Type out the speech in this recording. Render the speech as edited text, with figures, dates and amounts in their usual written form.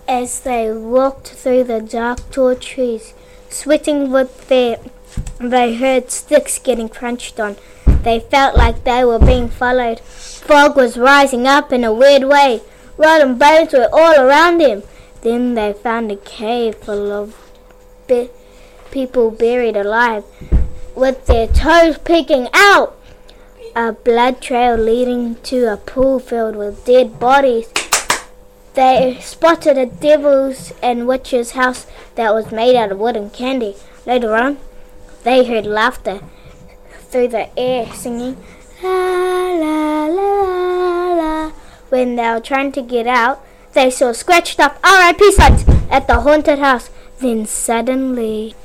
As they walked through the dark tall trees, sweating with fear, they heard sticks getting crunched on. They felt like they were being followed. Fog was rising up in a weird way. Rotten bones were all around them. Then they found a cave full of people buried alive, with their toes peeking out. A blood trail leading to a pool filled with dead bodies. They spotted a devil's and witch's house that was made out of wood and candy. Later on, they heard laughter through the air, singing la la la la. When they were trying to get out, they saw scratched up R.I.P. signs at the haunted house. Then suddenly